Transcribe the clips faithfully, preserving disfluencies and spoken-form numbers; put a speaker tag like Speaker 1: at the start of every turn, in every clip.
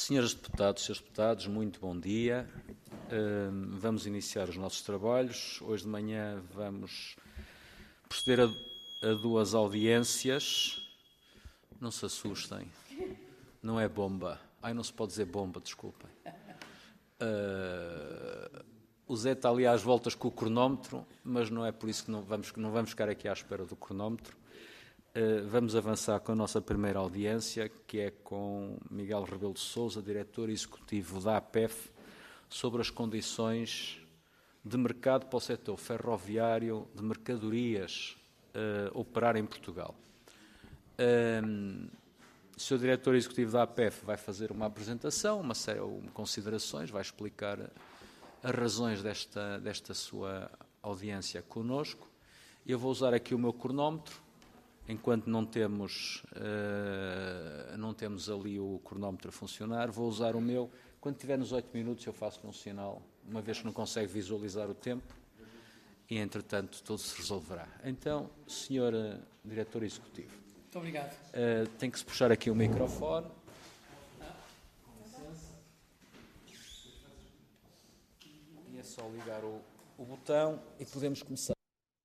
Speaker 1: Senhores deputados, senhores deputados, muito bom dia. Uh, vamos iniciar os nossos trabalhos. Hoje de manhã vamos proceder a, a duas audiências. Não se assustem, não é bomba. Ai, não se pode dizer bomba, desculpem. Uh, o Zé está ali às voltas com o cronómetro, mas não é por isso que não vamos, não vamos ficar aqui à espera do cronómetro. Uh, vamos avançar com a nossa primeira audiência, que é com Miguel Rebelo de Sousa, diretor executivo da A P E F, sobre as condições de mercado para o setor ferroviário de mercadorias uh, operar em Portugal. Uh, o senhor diretor executivo da A P E F vai fazer uma apresentação, uma série de considerações, vai explicar as razões desta, desta sua audiência connosco. Eu vou usar aqui o meu cronómetro. Enquanto não temos, uh, não temos ali o cronómetro a funcionar, vou usar o meu. Quando tiver nos oito minutos eu faço um sinal, uma vez que não consegue visualizar o tempo, e entretanto tudo se resolverá. Então, senhor uh, diretor executivo.
Speaker 2: Muito obrigado.
Speaker 1: Uh, tem que se puxar aqui o microfone. E é só ligar o, o botão e podemos começar.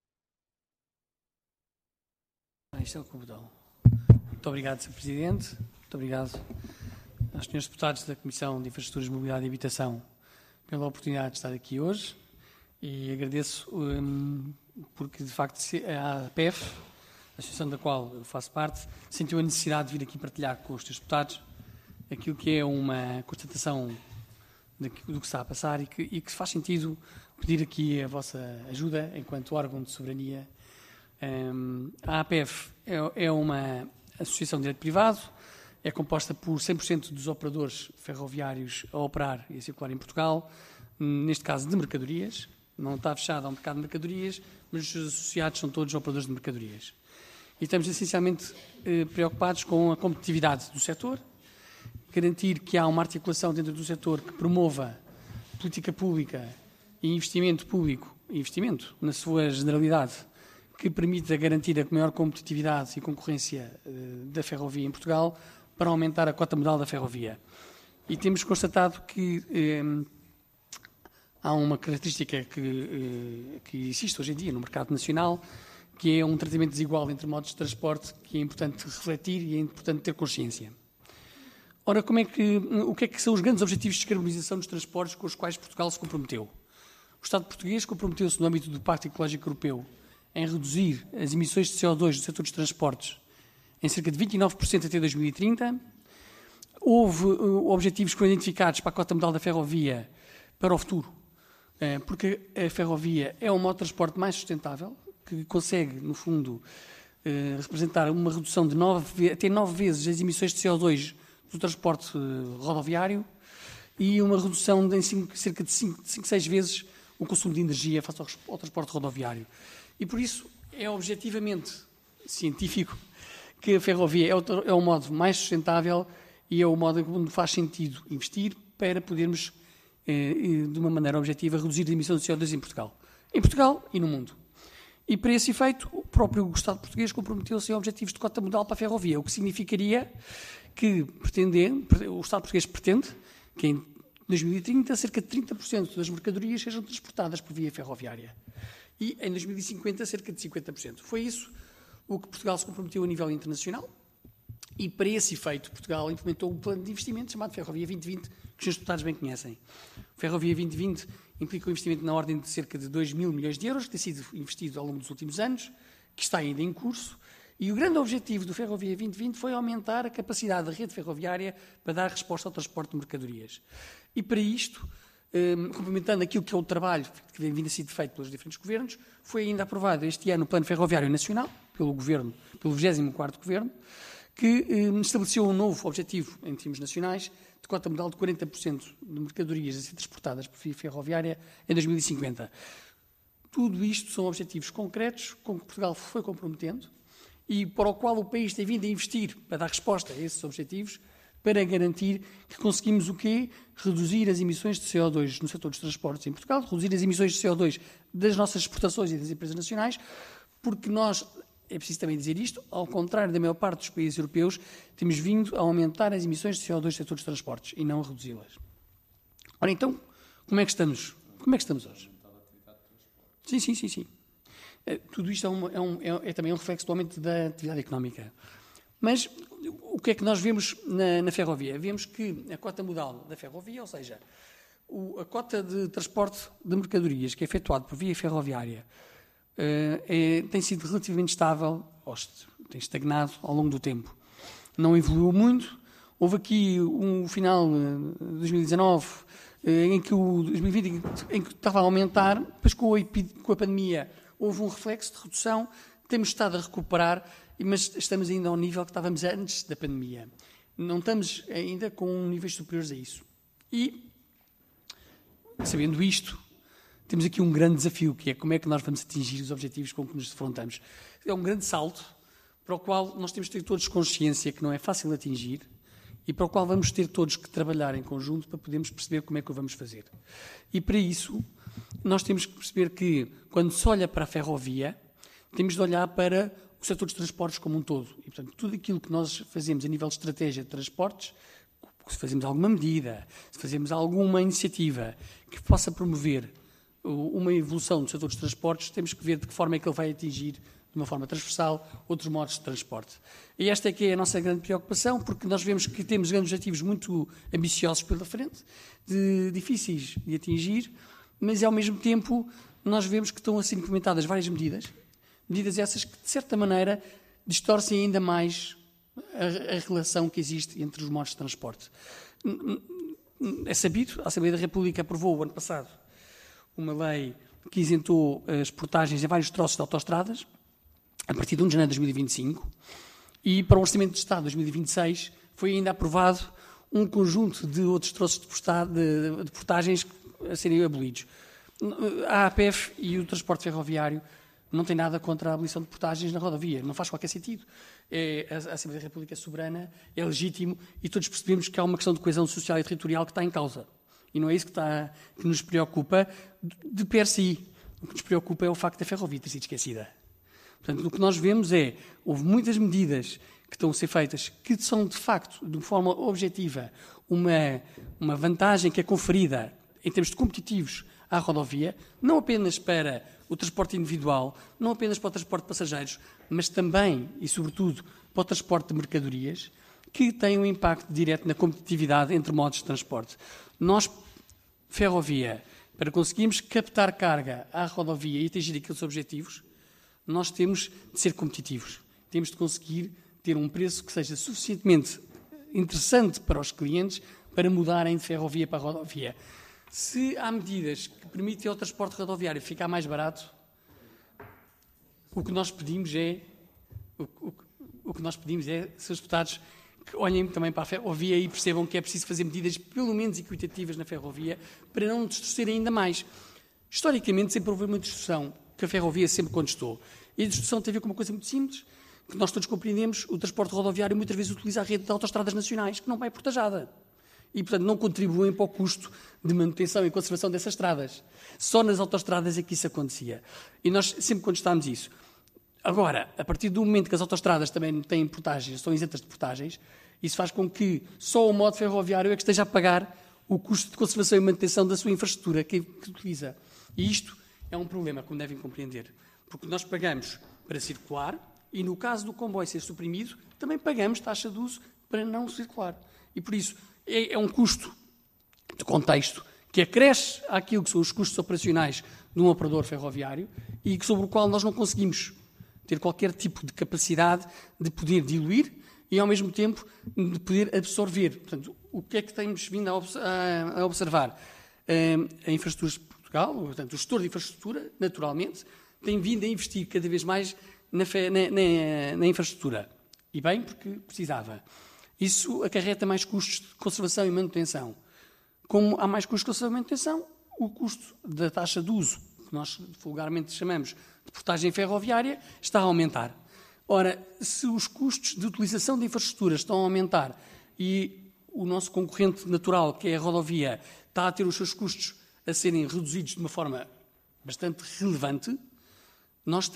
Speaker 2: Isto é o que botão. Muito obrigado, senhor Presidente. Muito obrigado aos senhores deputados da Comissão de Infraestruturas, Mobilidade e Habitação pela oportunidade de estar aqui hoje e agradeço um, porque, de facto, a A P E F, a associação da qual eu faço parte, sentiu a necessidade de vir aqui partilhar com os senhores deputados aquilo que é uma constatação do que está a passar e que, e que faz sentido pedir aqui a vossa ajuda enquanto órgão de soberania. Um, a A P E F é, é uma associação de direito privado, é composta por cem por cento dos operadores ferroviários a operar e a circular em Portugal, neste caso de mercadorias. Não está fechada ao mercado de mercadorias, mas os seus associados são todos operadores de mercadorias. E estamos essencialmente eh, preocupados com a competitividade do setor, garantir que há uma articulação dentro do setor que promova política pública e investimento público, investimento na sua generalidade, que permita garantir a maior competitividade e concorrência uh, da ferrovia em Portugal para aumentar a cota modal da ferrovia. E temos constatado que um, há uma característica que, uh, que existe hoje em dia no mercado nacional, que é um tratamento desigual entre modos de transporte, que é importante refletir e é importante ter consciência. Ora, como é que, o que é que são os grandes objetivos de descarbonização dos transportes com os quais Portugal se comprometeu? O Estado português comprometeu-se no âmbito do Pacto Ecológico Europeu em reduzir as emissões de C O dois do setor dos transportes em cerca de vinte e nove por cento até dois mil e trinta. Houve uh, objetivos que foram identificados para a cota modal da ferrovia para o futuro, uh, porque a ferrovia é um modo de transporte mais sustentável, que consegue, no fundo, uh, representar uma redução de nove, até nove vezes as emissões de C O dois do transporte uh, rodoviário e uma redução de em cinco, cerca de cinco, seis vezes o consumo de energia face ao, ao transporte rodoviário. E por isso é objetivamente científico que a ferrovia é o, é o modo mais sustentável e é o modo onde faz sentido investir para podermos, eh, de uma maneira objetiva, reduzir a emissão de C O dois em Portugal. Em Portugal e no mundo. E para esse efeito, o próprio Estado português comprometeu-se a objetivos de cota modal para a ferrovia, o que significaria que pretender, o Estado português pretende que em dois mil e trinta cerca de trinta por cento das mercadorias sejam transportadas por via ferroviária. E em dois mil e cinquenta, cerca de cinquenta por cento. Foi isso o que Portugal se comprometeu a nível internacional e, para esse efeito, Portugal implementou um plano de investimento chamado Ferrovia vinte vinte, que os senhores deputados bem conhecem. Ferrovia vinte vinte implica um investimento na ordem de cerca de dois mil milhões de euros, que tem sido investido ao longo dos últimos anos, que está ainda em curso, e o grande objetivo do Ferrovia vinte vinte foi aumentar a capacidade da rede ferroviária para dar resposta ao transporte de mercadorias. E, para isto, Um, complementando aquilo que é o trabalho que tem vindo a ser feito pelos diferentes governos, foi ainda aprovado este ano o Plano Ferroviário Nacional, pelo Governo, pelo vigésimo quarto Governo, que um, estabeleceu um novo objetivo em termos nacionais de cota modal de quarenta por cento de mercadorias a ser transportadas por via ferroviária em dois mil e cinquenta. Tudo isto são objetivos concretos com que Portugal foi comprometendo e para o qual o país tem vindo a investir para dar resposta a esses objetivos, para garantir que conseguimos o quê? Reduzir as emissões de C O dois no setor dos transportes em Portugal, reduzir as emissões de C O dois das nossas exportações e das empresas nacionais, porque nós é preciso também dizer isto, ao contrário da maior parte dos países europeus, temos vindo a aumentar as emissões de C O dois do setor dos transportes e não a reduzi-las. Ora, então, como é que estamos? Como é que estamos hoje? Sim, sim, sim, sim. Tudo isto é, um, é, um, é, é também um reflexo do aumento da atividade económica. Mas o que é que nós vemos na, na ferrovia? Vemos que a cota modal da ferrovia, ou seja, o, a cota de transporte de mercadorias que é efetuado por via ferroviária, uh, é, tem sido relativamente estável, ou tem estagnado ao longo do tempo. Não evoluiu muito. Houve aqui um final de dois mil e dezanove, uh, em que o dois mil e vinte em que estava a aumentar, depois com a, com a pandemia houve um reflexo de redução, temos estado a recuperar, mas estamos ainda ao nível que estávamos antes da pandemia. Não estamos ainda com níveis superiores a isso. E, sabendo isto, temos aqui um grande desafio, que é como é que nós vamos atingir os objetivos com que nos defrontamos. É um grande salto, para o qual nós temos de ter todos consciência que não é fácil atingir e para o qual vamos ter todos que trabalhar em conjunto para podermos perceber como é que o vamos fazer. E, para isso, nós temos que perceber que, quando se olha para a ferrovia, temos de olhar para o setor dos transportes como um todo. E, portanto, tudo aquilo que nós fazemos a nível de estratégia de transportes, se fazemos alguma medida, se fazemos alguma iniciativa que possa promover uma evolução do setor dos transportes, temos que ver de que forma é que ele vai atingir, de uma forma transversal, outros modos de transporte. E esta é que é a nossa grande preocupação, porque nós vemos que temos grandes objetivos muito ambiciosos pela frente, de, difíceis de atingir, mas, ao mesmo tempo, nós vemos que estão a ser implementadas várias medidas, medidas essas que, de certa maneira, distorcem ainda mais a, a relação que existe entre os modos de transporte. É sabido, a Assembleia da República aprovou, o ano passado, uma lei que isentou as portagens em vários troços de autoestradas, a partir de um de janeiro de dois mil e vinte e cinco, e para o Orçamento de Estado de dois mil e vinte e seis foi ainda aprovado um conjunto de outros troços de, de, de portagens a serem abolidos. A A P F e o transporte ferroviário não têm nada contra a abolição de portagens na rodovia, não faz qualquer sentido. É, a Assembleia da República é soberana, é legítimo e todos percebemos que há uma questão de coesão social e territorial que está em causa. E não é isso que, está, que nos preocupa de per si. O que nos preocupa é o facto da ferrovia ter sido esquecida. Portanto, o que nós vemos é, houve muitas medidas que estão a ser feitas que são, de facto, de forma objetiva, uma, uma vantagem que é conferida em termos de competitivos à rodovia, não apenas para o transporte individual, não apenas para o transporte de passageiros, mas também e, sobretudo, para o transporte de mercadorias, que tem um impacto direto na competitividade entre modos de transporte. Nós, ferrovia, para conseguirmos captar carga à rodovia e atingir aqueles objetivos, nós temos de ser competitivos. Temos de conseguir ter um preço que seja suficientemente interessante para os clientes para mudarem de ferrovia para rodovia. Se há medidas que permitem ao transporte rodoviário ficar mais barato, o que nós pedimos é, o, o, o que nós pedimos é, senhores deputados, que olhem também para a ferrovia e percebam que é preciso fazer medidas pelo menos equitativas na ferrovia para não distorcer ainda mais. Historicamente sempre houve uma distorção que a ferrovia sempre contestou. E a distorção tem a ver com uma coisa muito simples, que nós todos compreendemos, o transporte rodoviário muitas vezes utiliza a rede de autoestradas nacionais, que não vai portajada. E, portanto, não contribuem para o custo de manutenção e conservação dessas estradas. Só nas autoestradas é que isso acontecia. E nós sempre contestámos isso. Agora, a partir do momento que as autoestradas também têm portagens, são isentas de portagens, isso faz com que só o modo ferroviário é que esteja a pagar o custo de conservação e manutenção da sua infraestrutura que, que utiliza. E isto é um problema, como devem compreender. Porque nós pagamos para circular e, no caso do comboio ser suprimido, também pagamos taxa de uso para não circular. E, por isso, é, é um custo de contexto que acresce àquilo que são os custos operacionais de um operador ferroviário e sobre o qual nós não conseguimos ter qualquer tipo de capacidade de poder diluir e, ao mesmo tempo, de poder absorver. Portanto, o que é que temos vindo a observar? A Infraestruturas de Portugal, portanto, o gestor de infraestrutura, naturalmente, tem vindo a investir cada vez mais na, na, na, na infraestrutura. E bem, porque precisava. Isso acarreta mais custos de conservação e manutenção. Como há mais custos de conservação e manutenção, o custo da taxa de uso, que nós vulgarmente chamamos de portagem ferroviária, está a aumentar. Ora, se os custos de utilização de infraestrutura estão a aumentar e o nosso concorrente natural, que é a rodovia, está a ter os seus custos a serem reduzidos de uma forma bastante relevante, nós estamos a,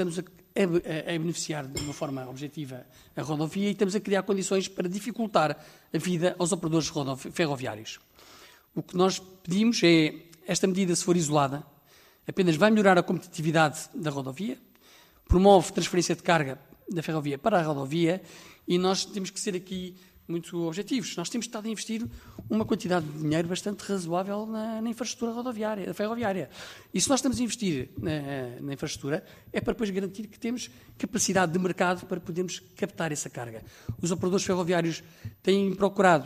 Speaker 2: a, a, a beneficiar de uma forma objetiva a rodovia e estamos a criar condições para dificultar a vida aos operadores ferroviários. O que nós pedimos é, esta medida, se for isolada, apenas vai melhorar a competitividade da rodovia, promove transferência de carga da ferrovia para a rodovia e nós temos que ser aqui muito objetivos. Nós temos estado a investir uma quantidade de dinheiro bastante razoável na, na infraestrutura rodoviária, ferroviária. E se nós estamos a investir na, na infraestrutura, é para depois garantir que temos capacidade de mercado para podermos captar essa carga. Os operadores ferroviários têm procurado,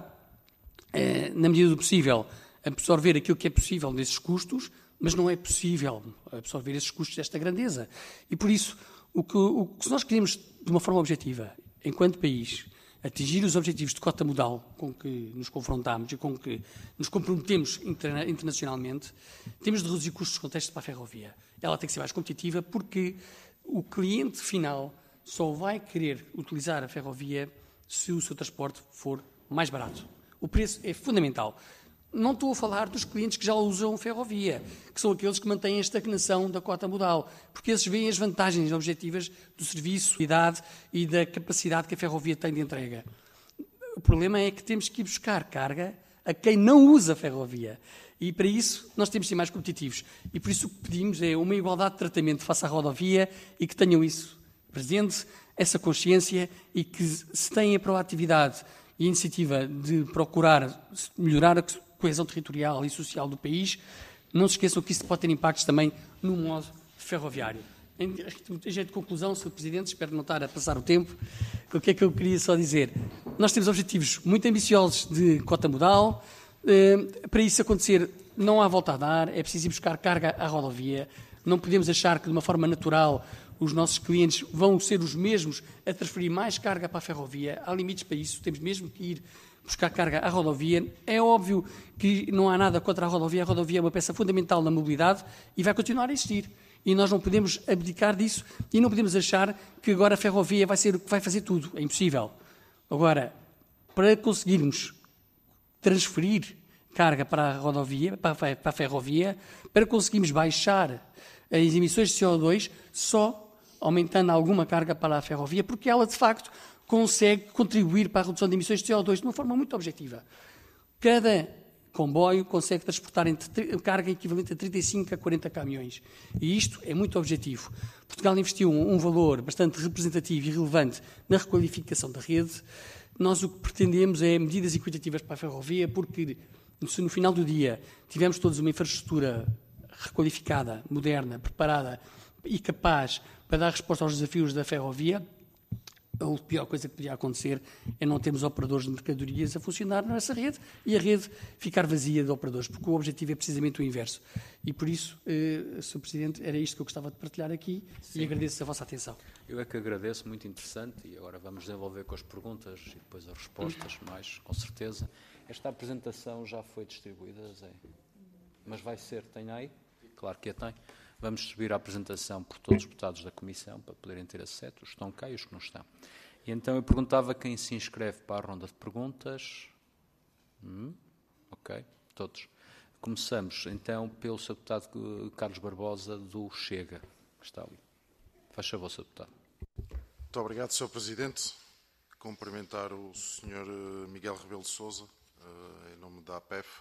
Speaker 2: eh, na medida do possível, absorver aquilo que é possível desses custos, mas não é possível absorver esses custos desta grandeza. E por isso, o que, o que nós queremos, de uma forma objetiva, enquanto país, atingir os objetivos de cota modal com que nos confrontamos e com que nos comprometemos interna internacionalmente, temos de reduzir custos de contexto para a ferrovia. Ela tem que ser mais competitiva porque o cliente final só vai querer utilizar a ferrovia se o seu transporte for mais barato. O preço é fundamental. Não estou a falar dos clientes que já usam ferrovia, que são aqueles que mantêm a estagnação da cota modal, porque esses veem as vantagens objetivas do serviço, da qualidade e da capacidade que a ferrovia tem de entrega. O problema é que temos que ir buscar carga a quem não usa a ferrovia. E para isso nós temos de ser mais competitivos. E por isso o que pedimos é uma igualdade de tratamento face à rodovia e que tenham isso presente, essa consciência e que se têm a proatividade e a iniciativa de procurar melhorar a coesão territorial e social do país, não se esqueçam que isso pode ter impactos também no modo ferroviário. Em jeito de conclusão, senhor Presidente, espero não estar a passar o tempo, o que é que eu queria só dizer? Nós temos objetivos muito ambiciosos de cota modal, para isso acontecer não há volta a dar, é preciso ir buscar carga à rodovia, não podemos achar que de uma forma natural os nossos clientes vão ser os mesmos a transferir mais carga para a ferrovia, há limites para isso, temos mesmo que ir buscar carga à rodovia. É óbvio que não há nada contra a rodovia, a rodovia é uma peça fundamental na mobilidade e vai continuar a existir. E nós não podemos abdicar disso e não podemos achar que agora a ferrovia vai ser o que vai fazer tudo. É impossível. Agora, para conseguirmos transferir carga para a rodovia, para a ferrovia, para conseguirmos baixar as emissões de C O dois, só aumentando alguma carga para a ferrovia, porque ela, de facto, consegue contribuir para a redução de emissões de C O dois de uma forma muito objetiva. Cada comboio consegue transportar entre, carga equivalente a trinta e cinco a quarenta caminhões. E isto é muito objetivo. Portugal investiu um, um valor bastante representativo e relevante na requalificação da rede. Nós o que pretendemos é medidas equitativas para a ferrovia, porque se no final do dia tivermos todos uma infraestrutura requalificada, moderna, preparada e capaz para dar resposta aos desafios da ferrovia, a pior coisa que podia acontecer é não termos operadores de mercadorias a funcionar nessa rede e a rede ficar vazia de operadores, porque o objetivo é precisamente o inverso. E por isso, eh, senhor Presidente, era isto que eu gostava de partilhar aqui. Sim. E agradeço a vossa atenção.
Speaker 1: Eu é que agradeço, muito interessante, e agora vamos desenvolver com as perguntas e depois as respostas, mais com certeza. Esta apresentação já foi distribuída, Zé? Mas vai ser, tem aí? Claro que a tem. Vamos subir a apresentação por todos os deputados da Comissão para poderem ter acesso, os que estão cá e os que não estão. E então eu perguntava quem se inscreve para a ronda de perguntas. Hum, ok, todos. Começamos então pelo senhor deputado Carlos Barbosa do Chega, que está ali. Faz favor, senhor deputado.
Speaker 3: Muito obrigado, senhor Presidente. Cumprimentar o senhor Miguel Rebelo de Sousa, em nome da A P E F.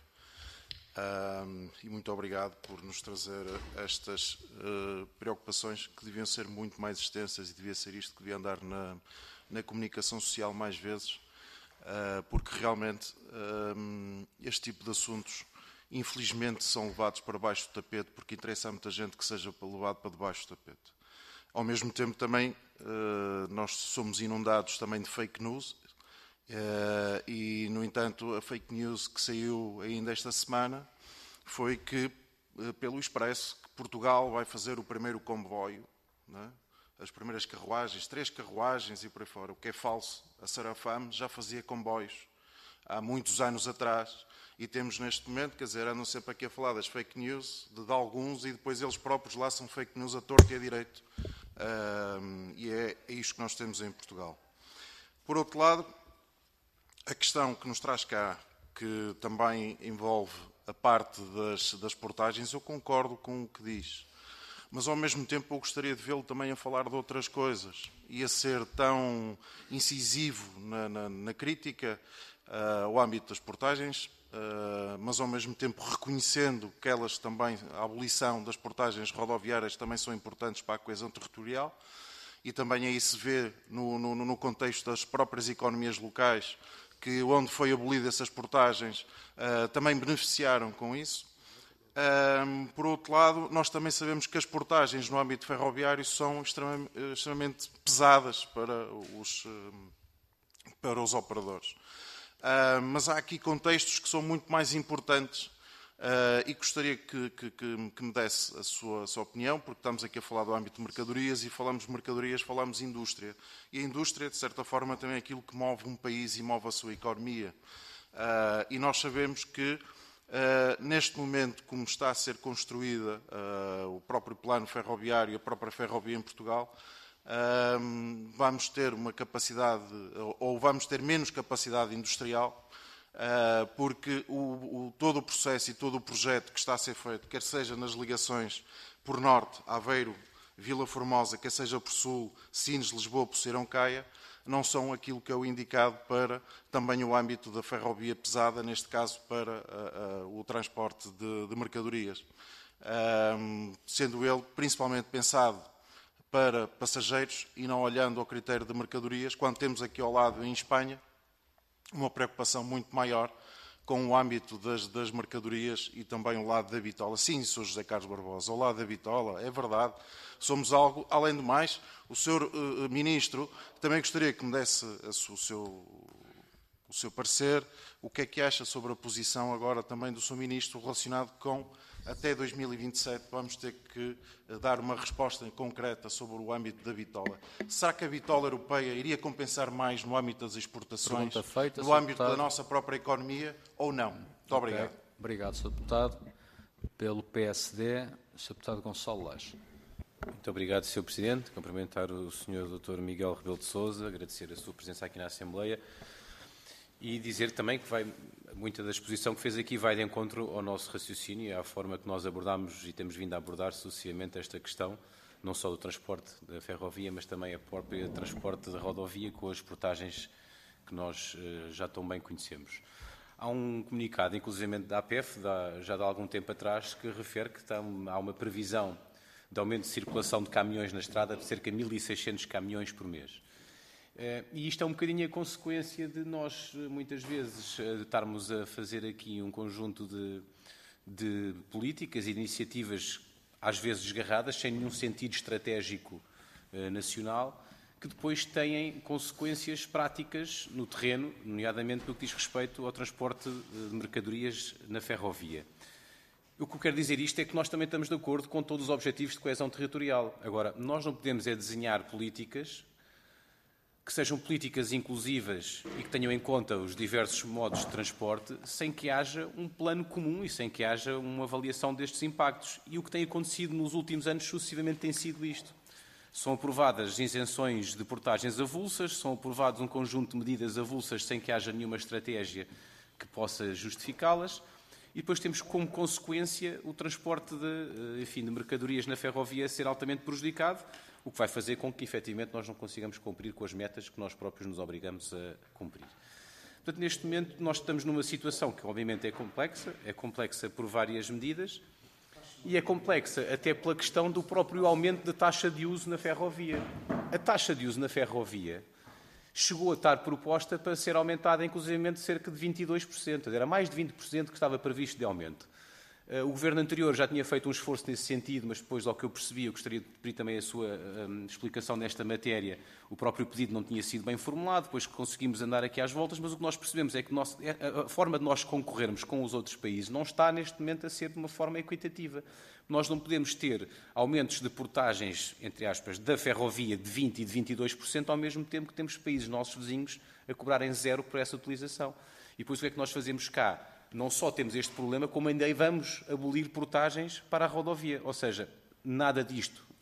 Speaker 3: Um, e muito obrigado por nos trazer estas uh, preocupações que deviam ser muito mais extensas e devia ser isto que devia andar na, na comunicação social mais vezes, uh, porque realmente um, este tipo de assuntos infelizmente são levados para baixo do tapete porque interessa a muita gente que seja levado para debaixo do tapete. Ao mesmo tempo também uh, nós somos inundados também de fake news. Uh, e, no entanto, a fake news que saiu ainda esta semana foi que, uh, pelo Expresso, que Portugal vai fazer o primeiro comboio, né? As primeiras carruagens, três carruagens e por aí fora, o que é falso. A Sarafam já fazia comboios há muitos anos atrás e temos neste momento, quer dizer, andam sempre aqui a falar das fake news, de, de alguns, e depois eles próprios lá são fake news a torto e a direito. Uh, e é, é isto que nós temos em Portugal. Por outro lado, a questão que nos traz cá, que também envolve a parte das, das portagens, eu concordo com o que diz. mas ao mesmo tempo eu gostaria de vê-lo também a falar de outras coisas e a ser tão incisivo na, na, na crítica uh, ao âmbito das portagens, uh, mas ao mesmo tempo reconhecendo que elas também, a abolição das portagens rodoviárias também são importantes para a coesão territorial, e também aí se vê no, no, no contexto das próprias economias locais que onde foi abolida essas portagens uh, também beneficiaram com isso. Um, por outro lado, nós também sabemos que as portagens no âmbito ferroviário são extremamente, extremamente pesadas para os, para os operadores. Uh, mas há aqui contextos que são muito mais importantes uh, e gostaria que, que, que, que me desse a sua, a sua opinião, porque estamos aqui a falar do âmbito de mercadorias e falamos de mercadorias, falamos de indústria. E a indústria, de certa forma, também é aquilo que move um país e move a sua economia. Uh, e nós sabemos que Uh, neste momento, como está a ser construída uh, o próprio plano ferroviário, a própria ferrovia em Portugal, uh, vamos ter uma capacidade, ou, ou vamos ter menos capacidade industrial, uh, porque o, o, todo o processo e todo o projeto que está a ser feito, quer seja nas ligações por norte, Aveiro, Vila Formosa, quer seja por sul, Sines, Lisboa, Poceirão, Caia, não são aquilo que é o indicado para também o âmbito da ferrovia pesada, neste caso para uh, uh, o transporte de, de mercadorias. Um, sendo ele principalmente pensado para passageiros e não olhando ao critério de mercadorias, quando temos aqui ao lado, em Espanha, uma preocupação muito maior com o âmbito das, das mercadorias e também o lado da bitola. Sim, senhor José Carlos Barbosa, o lado da bitola, é verdade. Somos algo, além do mais, o senhor uh, Ministro, também gostaria que me desse a, o, seu, o seu parecer, o que é que acha sobre a posição agora também do senhor Ministro relacionado com, até dois mil e vinte e sete, vamos ter que uh, dar uma resposta concreta sobre o âmbito da bitola. Será que a bitola europeia iria compensar mais no âmbito das exportações, feita, no âmbito deputado. Da nossa própria economia, ou não? Muito okay. obrigado.
Speaker 1: Obrigado, senhor Deputado. Pelo P S D, senhor Deputado Gonçalo Lage.
Speaker 4: Muito obrigado, senhor Presidente. Cumprimentar o senhor doutor Miguel Rebelo de Sousa, agradecer a sua presença aqui na Assembleia e dizer também que vai, muita da exposição que fez aqui vai de encontro ao nosso raciocínio e à forma que nós abordamos e temos vindo a abordar sucessivamente esta questão, não só do transporte da ferrovia, mas também a própria transporte da rodovia com as portagens que nós uh, já tão bem conhecemos. Há um comunicado, inclusivamente da A P F, da, já de algum tempo atrás, que refere que está, há uma previsão de aumento de circulação de caminhões na estrada de cerca de mil e seiscentos caminhões por mês. E isto é um bocadinho a consequência de nós, muitas vezes, estarmos a fazer aqui um conjunto de, de políticas e iniciativas, às vezes desgarradas, sem nenhum sentido estratégico nacional, que depois têm consequências práticas no terreno, nomeadamente no que diz respeito ao transporte de mercadorias na ferrovia. O que eu quero dizer isto é que nós também estamos de acordo com todos os objetivos de coesão territorial. Agora, nós não podemos é desenhar políticas que sejam políticas inclusivas e que tenham em conta os diversos modos de transporte sem que haja um plano comum e sem que haja uma avaliação destes impactos. E o que tem acontecido nos últimos anos sucessivamente tem sido isto. São aprovadas isenções de portagens avulsas, são aprovados um conjunto de medidas avulsas sem que haja nenhuma estratégia que possa justificá-las. E depois temos como consequência o transporte de, enfim, de mercadorias na ferrovia ser altamente prejudicado, o que vai fazer com que, efetivamente, nós não consigamos cumprir com as metas que nós próprios nos obrigamos a cumprir. Portanto, neste momento, nós estamos numa situação que, obviamente, é complexa, é complexa por várias medidas e é complexa até pela questão do próprio aumento da taxa de uso na ferrovia. A taxa de uso na ferrovia chegou a estar proposta para ser aumentada, inclusivamente, cerca de vinte e dois por cento. Era mais de vinte por cento que estava previsto de aumento. O Governo anterior já tinha feito um esforço nesse sentido, mas depois, ao que eu percebi, eu gostaria de pedir também a sua um, explicação nesta matéria, o próprio pedido não tinha sido bem formulado, depois conseguimos andar aqui às voltas, mas o que nós percebemos é que nós, a forma de nós concorrermos com os outros países não está, neste momento, a ser de uma forma equitativa. Nós não podemos ter aumentos de portagens, entre aspas, da ferrovia de vinte por cento e de vinte e dois por cento, ao mesmo tempo que temos países nossos vizinhos a cobrarem zero por essa utilização. E por isso o que é que nós fazemos cá? Não só temos este problema, como ainda vamos abolir portagens para a rodovia. Ou seja, nada disto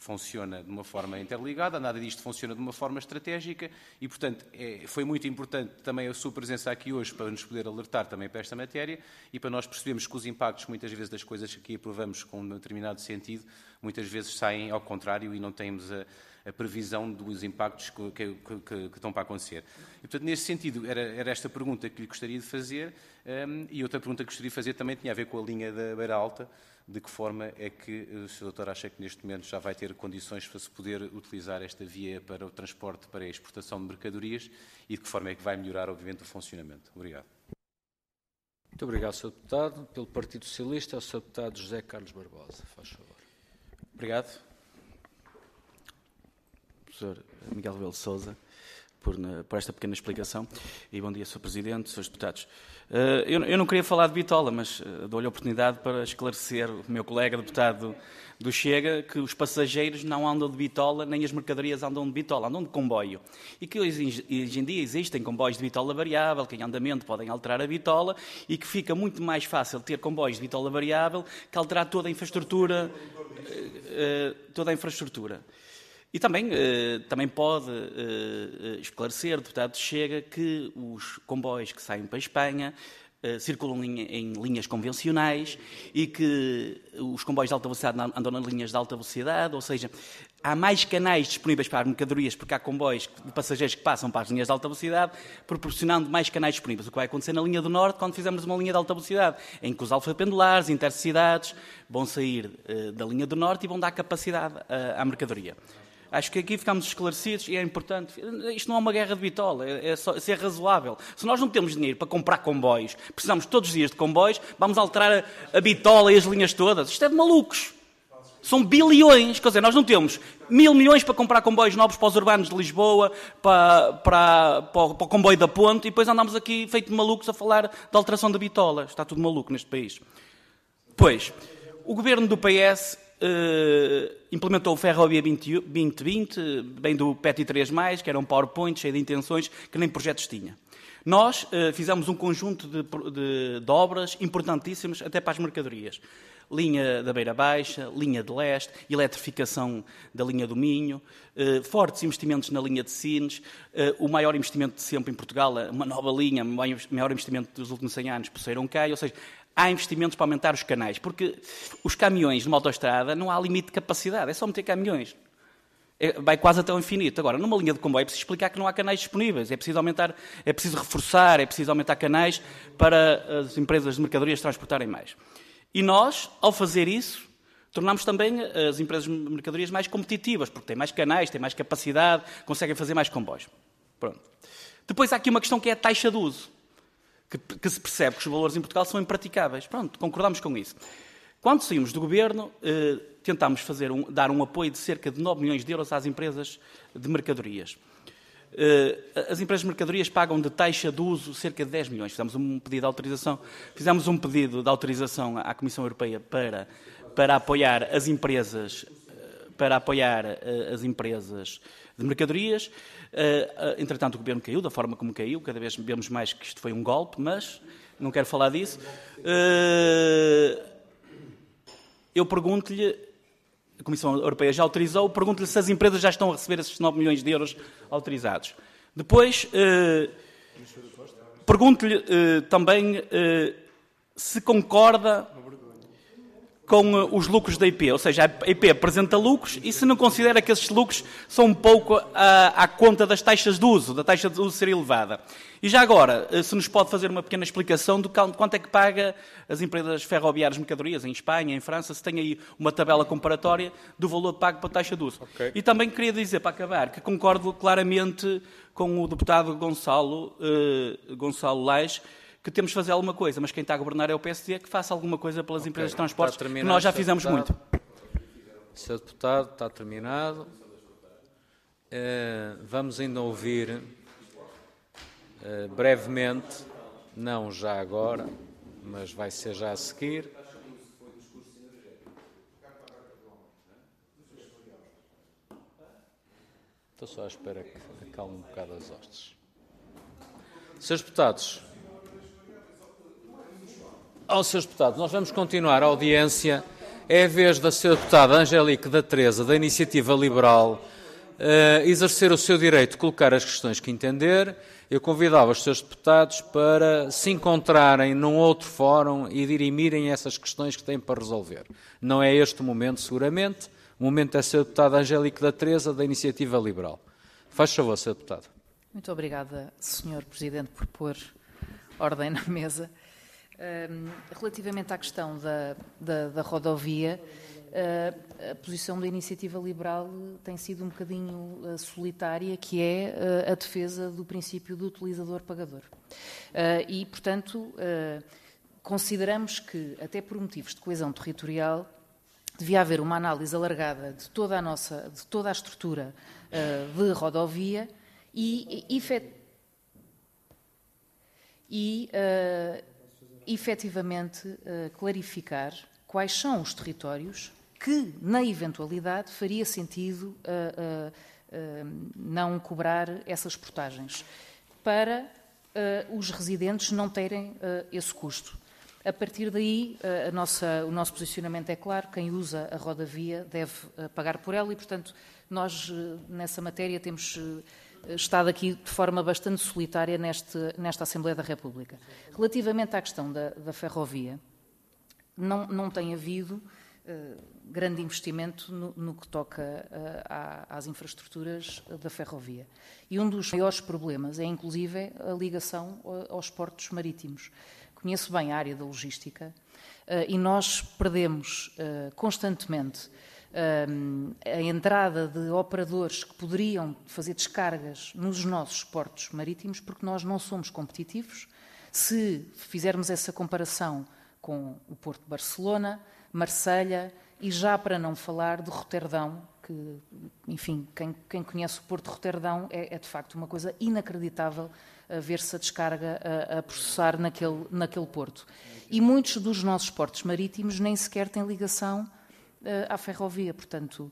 Speaker 4: funciona de uma forma interligada, nada disto funciona de uma forma estratégica e, portanto, é, foi muito importante também a sua presença aqui hoje para nos poder alertar também para esta matéria e para nós percebermos que os impactos, muitas vezes, das coisas que aqui aprovamos com um determinado sentido, muitas vezes saem ao contrário e não temos a, a previsão dos impactos que, que, que, que estão para acontecer. E, portanto, nesse sentido, era, era esta pergunta que lhe gostaria de fazer um, e outra pergunta que gostaria de fazer também tinha a ver com a linha da Beira Alta. De que forma é que o senhor doutor acha que neste momento já vai ter condições para se poder utilizar esta via para o transporte, para a exportação de mercadorias e de que forma é que vai melhorar, obviamente, o funcionamento? Obrigado.
Speaker 1: Muito obrigado, senhor Deputado. Pelo Partido Socialista, é o senhor Deputado José Carlos Barbosa. Faz favor.
Speaker 5: Obrigado. Professor Miguel Rebelo de Sousa, por, por esta pequena explicação. E bom dia, senhor Presidente, senhores Deputados. Uh, eu, eu não queria falar de bitola, mas uh, dou-lhe a oportunidade para esclarecer o meu colega deputado do Chega que os passageiros não andam de bitola, nem as mercadorias andam de bitola, andam de comboio. E que hoje, hoje em dia existem comboios de bitola variável, que em andamento podem alterar a bitola, e que fica muito mais fácil ter comboios de bitola variável que alterar toda a infraestrutura. Uh, uh, toda a infraestrutura. E também, eh, também pode eh, esclarecer, deputado Chega, que os comboios que saem para a Espanha eh, circulam em, em linhas convencionais e que os comboios de alta velocidade andam nas linhas de alta velocidade, ou seja, há mais canais disponíveis para as mercadorias porque há comboios de passageiros que passam para as linhas de alta velocidade, proporcionando mais canais disponíveis. O que vai acontecer na linha do Norte quando fizermos uma linha de alta velocidade, em que os alfa-pendulares, intercidades, vão sair eh, da linha do Norte e vão dar capacidade à, à mercadoria. Acho que aqui ficamos esclarecidos e é importante. Isto não é uma guerra de bitola, é só ser razoável. Se nós não temos dinheiro para comprar comboios, precisamos todos os dias de comboios, vamos alterar a, a bitola e as linhas todas. Isto é de malucos. São bilhões. Quer dizer, nós não temos mil milhões para comprar comboios novos para os urbanos de Lisboa, para, para, para, o, para o comboio da Ponte, e depois andamos aqui feito de malucos a falar de alteração da bitola. Está tudo maluco neste país. Pois, o governo do P S... Uh, implementou o Ferrovia vinte vinte, bem do P E T I três mais, que era um PowerPoint cheio de intenções, que nem projetos tinha. Nós uh, fizemos um conjunto de, de, de obras importantíssimas até para as mercadorias. Linha da Beira Baixa, linha de leste, eletrificação da linha do Minho, uh, fortes investimentos na linha de Sines, uh, o maior investimento de sempre em Portugal, uma nova linha, o maior investimento dos últimos cem anos, Poceirão-Caio, ou seja, há investimentos para aumentar os canais, porque os caminhões numa autoestrada não há limite de capacidade, é só meter caminhões. É, vai quase até ao infinito. Agora, numa linha de comboio é preciso explicar que não há canais disponíveis, é preciso aumentar, é preciso reforçar, é preciso aumentar canais para as empresas de mercadorias transportarem mais. E nós, ao fazer isso, tornamos também as empresas de mercadorias mais competitivas, porque têm mais canais, têm mais capacidade, conseguem fazer mais comboios. Pronto. Depois há aqui uma questão que é a taxa de uso. Que, que se percebe que os valores em Portugal são impraticáveis. Pronto, concordamos com isso. Quando saímos do governo, eh, tentámos fazer um, dar um apoio de cerca de nove milhões de euros às empresas de mercadorias. Eh, as empresas de mercadorias pagam de taxa de uso cerca de dez milhões. Fizemos um pedido de autorização, fizemos um pedido de autorização à Comissão Europeia para, para apoiar as empresas, para apoiar uh, as empresas de mercadorias. Uh, uh, entretanto, o governo caiu da forma como caiu, cada vez vemos mais que isto foi um golpe, mas não quero falar disso. Uh, eu pergunto-lhe, a Comissão Europeia já autorizou, pergunto-lhe se as empresas já estão a receber esses nove milhões de euros autorizados. Depois, uh, pergunto-lhe uh, também uh, se concorda com os lucros da I P, ou seja, a I P apresenta lucros e se não considera que esses lucros são um pouco à, à conta das taxas de uso, da taxa de uso ser elevada. E já agora, se nos pode fazer uma pequena explicação de quanto é que paga as empresas ferroviárias de mercadorias em Espanha, em França, se tem aí uma tabela comparatória do valor pago para a taxa de uso. Okay. E também queria dizer, para acabar, que concordo claramente com o deputado Gonçalo, uh, Gonçalo Lage, que temos de fazer alguma coisa, mas quem está a governar é o P S D, que faça alguma coisa pelas okay. empresas de transportes, que nós já fizemos muito.
Speaker 1: senhor Deputado, está terminado. Uh, vamos ainda ouvir uh, brevemente, não já agora, mas vai ser já a seguir. Estou só à espera que acalme um bocado as hostes. senhores Deputados, aos senhores Deputados, nós vamos continuar a audiência. é a vez da senhora deputada Angélica da Teresa, da Iniciativa Liberal, uh, exercer o seu direito de colocar as questões que entender. Eu convidava os seus deputados para se encontrarem num outro fórum e dirimirem essas questões que têm para resolver. Não é este o momento, seguramente. O momento é a senhora deputada Angélica da Teresa, da Iniciativa Liberal. Faz favor, senhora deputada.
Speaker 6: Muito obrigada, senhor Presidente, por pôr ordem na mesa. Um, relativamente à questão da, da, da rodovia, uh, a posição da Iniciativa Liberal tem sido um bocadinho uh, solitária, que é uh, a defesa do princípio do utilizador-pagador. Uh, e, portanto, uh, consideramos que, até por motivos de coesão territorial, devia haver uma análise alargada de toda a nossa, de toda a estrutura uh, de rodovia e, e, e uh, efetivamente uh, clarificar quais são os territórios que, na eventualidade, faria sentido uh, uh, uh, não cobrar essas portagens, para uh, os residentes não terem uh, esse custo. A partir daí, uh, a nossa, o nosso posicionamento é claro: quem usa a rodovia deve uh, pagar por ela e, portanto, nós, uh, nessa matéria, temos uh, estado aqui de forma bastante solitária neste, nesta Assembleia da República. Relativamente à questão da, da ferrovia, não, não tem havido uh, grande investimento no, no que toca uh, à, às infraestruturas da ferrovia. E um dos maiores problemas é, inclusive, a ligação aos portos marítimos. Conheço bem a área da logística uh, e nós perdemos uh, constantemente a entrada de operadores que poderiam fazer descargas nos nossos portos marítimos, porque nós não somos competitivos. Se fizermos essa comparação com o Porto de Barcelona, Marselha e já para não falar de Roterdão, que, enfim, quem, quem conhece o Porto de Roterdão é, é de facto uma coisa inacreditável a ver-se a descarga a, a processar naquele, naquele porto. E muitos dos nossos portos marítimos nem sequer têm ligação à ferrovia. Portanto,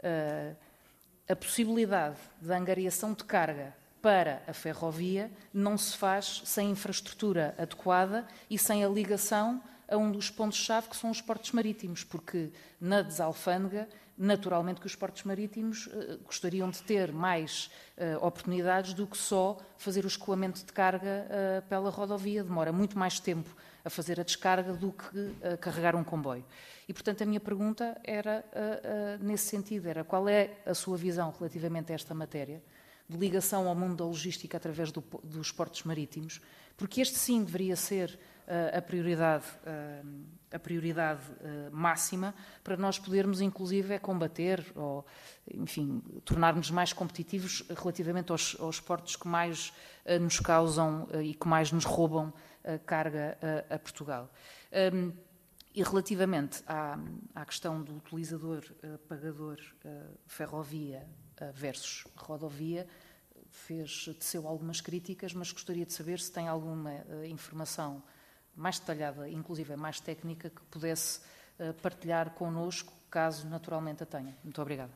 Speaker 6: a possibilidade da angariação de carga para a ferrovia não se faz sem infraestrutura adequada e sem a ligação a um dos pontos-chave, que são os portos marítimos, porque na desalfândega, naturalmente que os portos marítimos uh, gostariam de ter mais uh, oportunidades do que só fazer o escoamento de carga uh, pela rodovia. Demora muito mais tempo a fazer a descarga do que uh, carregar um comboio. E, portanto, a minha pergunta era, uh, uh, nesse sentido, era qual é a sua visão relativamente a esta matéria, de ligação ao mundo da logística através do, dos portos marítimos, porque este sim deveria ser uh, a prioridade, uh, a prioridade uh, máxima para nós podermos, inclusive, é combater ou, enfim, tornar-nos mais competitivos relativamente aos, aos portos que mais uh, nos causam uh, e que mais nos roubam uh, carga uh, a Portugal. Um, E relativamente à, à questão do utilizador-pagador uh, uh, ferrovia uh, versus rodovia, fez, teceu algumas críticas, mas gostaria de saber se tem alguma uh, informação mais detalhada, inclusive mais técnica, que pudesse uh, partilhar connosco, caso naturalmente a tenha. Muito obrigada.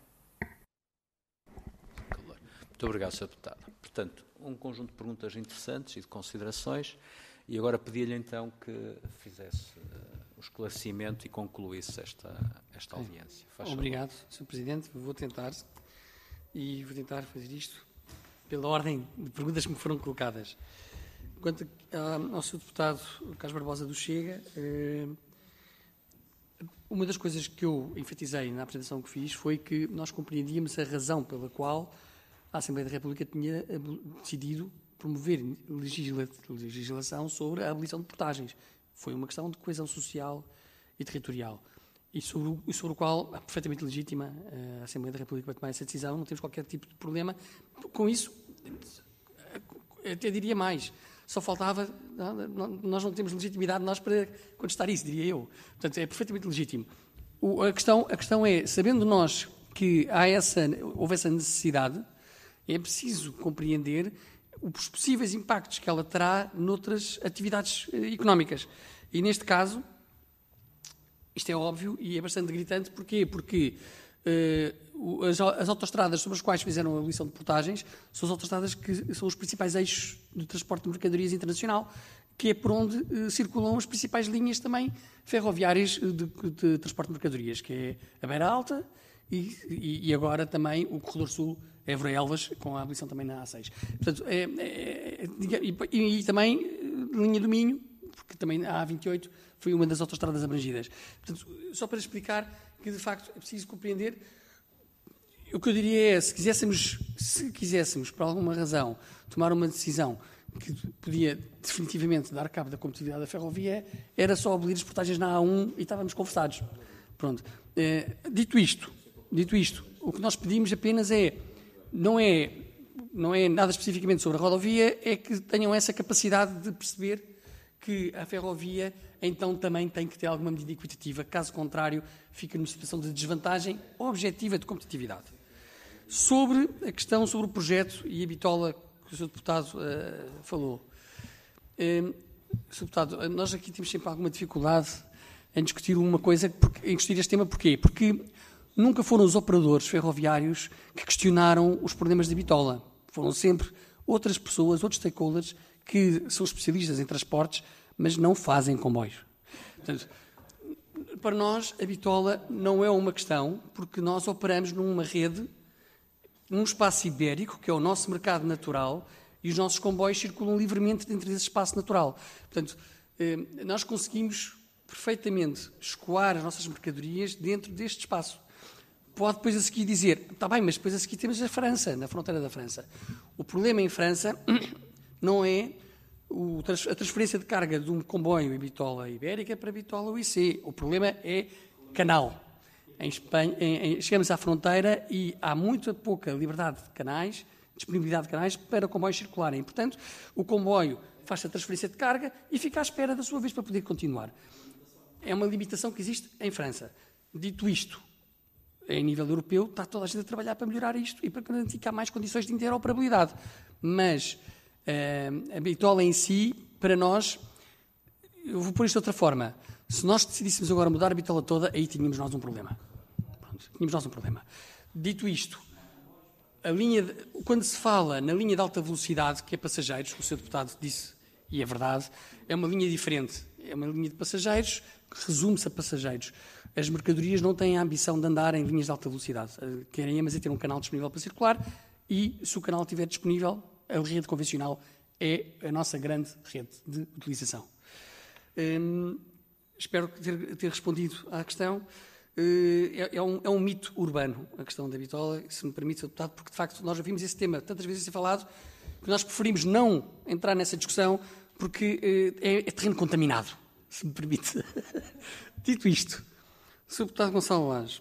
Speaker 1: Muito obrigado, senhora Deputada. Portanto, um conjunto de perguntas interessantes e de considerações, e agora pedia-lhe então que fizesse uh, o esclarecimento e concluísse esta, esta audiência. Faz
Speaker 2: Obrigado, senhor Presidente. Vou tentar, e vou tentar fazer isto pela ordem de perguntas que me foram colocadas. Quanto ao senhor Deputado Carlos Barbosa do Chega, eh, uma das coisas que eu enfatizei na apresentação que fiz foi que nós compreendíamos a razão pela qual a Assembleia da República tinha decidido promover legisla legislação sobre a abolição de portagens. Foi uma questão de coesão social e territorial. E sobre o, sobre o qual é perfeitamente legítima a Assembleia da República para tomar essa decisão, não temos qualquer tipo de problema. Com isso, até diria mais, só faltava, nós não temos legitimidade nós para contestar isso, diria eu. Portanto, é perfeitamente legítimo. O, a, questão, a questão é, sabendo nós que há essa, houve essa necessidade, é preciso compreender os possíveis impactos que ela terá noutras atividades económicas. E, neste caso, isto é óbvio e é bastante gritante. Porquê? Porque uh, as, as autoestradas sobre as quais fizeram a abolição de portagens são as autoestradas que são os principais eixos de transporte de mercadorias internacional, que é por onde uh, circulam as principais linhas também ferroviárias de, de, de transporte de mercadorias, que é a Beira Alta e, e, e agora também o Corredor Sul Évora-Elvas, com a abolição também na A seis. Portanto, é, é, é, e, e também linha do Minho, porque também a A vinte e oito foi uma das autoestradas abrangidas. Portanto, só para explicar que, de facto, é preciso compreender. O que eu diria é, se quiséssemos, se quiséssemos, por alguma razão, tomar uma decisão que podia definitivamente dar cabo da competitividade da ferrovia, era só abolir as portagens na A um e estávamos conversados. Pronto. É, dito isto, dito isto, o que nós pedimos apenas é, não é, não é nada especificamente sobre a rodovia, é que tenham essa capacidade de perceber que a ferrovia então também tem que ter alguma medida equitativa, caso contrário fica numa situação de desvantagem objetiva de competitividade. Sobre a questão sobre o projeto e a bitola que o senhor Deputado uh, falou. Uh, senhor Deputado, nós aqui temos sempre alguma dificuldade em discutir uma coisa, porque, em discutir este tema, porquê? Porque nunca foram os operadores ferroviários que questionaram os problemas da bitola. Foram sempre outras pessoas, outros stakeholders, que são especialistas em transportes, mas não fazem comboios. Portanto, para nós, a bitola não é uma questão, porque nós operamos numa rede, num espaço ibérico, que é o nosso mercado natural, e os nossos comboios circulam livremente dentro desse espaço natural. Portanto, nós conseguimos perfeitamente escoar as nossas mercadorias dentro deste espaço. Pode depois a seguir dizer, está bem, mas depois a seguir temos a França, na fronteira da França. O problema em França não é o, a transferência de carga de um comboio em bitola ibérica para bitola U I C. O problema é canal. Em Espanha, em, em, chegamos à fronteira e há muito pouca liberdade de canais, disponibilidade de canais para comboios circularem. Portanto, o comboio faz a transferência de carga e fica à espera da sua vez para poder continuar. É uma limitação que existe em França. Dito isto, em nível europeu, está toda a gente a trabalhar para melhorar isto e para garantir que há mais condições de interoperabilidade. Mas uh, a bitola em si, para nós, eu vou pôr isto de outra forma. Se nós decidíssemos agora mudar a bitola toda, aí tínhamos nós um problema. Pronto, tínhamos nós um problema. Dito isto, a linha de, quando se fala na linha de alta velocidade, que é passageiros, o senhor Deputado disse, e é verdade, é uma linha diferente. É uma linha de passageiros que resume-se a passageiros. As mercadorias não têm a ambição de andar em linhas de alta velocidade. Querem, mas é ter um canal disponível para circular e, se o canal estiver disponível, a rede convencional é a nossa grande rede de utilização. Hum, espero ter, ter respondido à questão. É, é, um, é um mito urbano, a questão da bitola, se me permite, senhor Deputado, porque, de facto, nós já vimos esse tema tantas vezes ser falado que nós preferimos não entrar nessa discussão porque é, é terreno contaminado, se me permite. Dito isto, senhor Deputado Gonçalo Lage,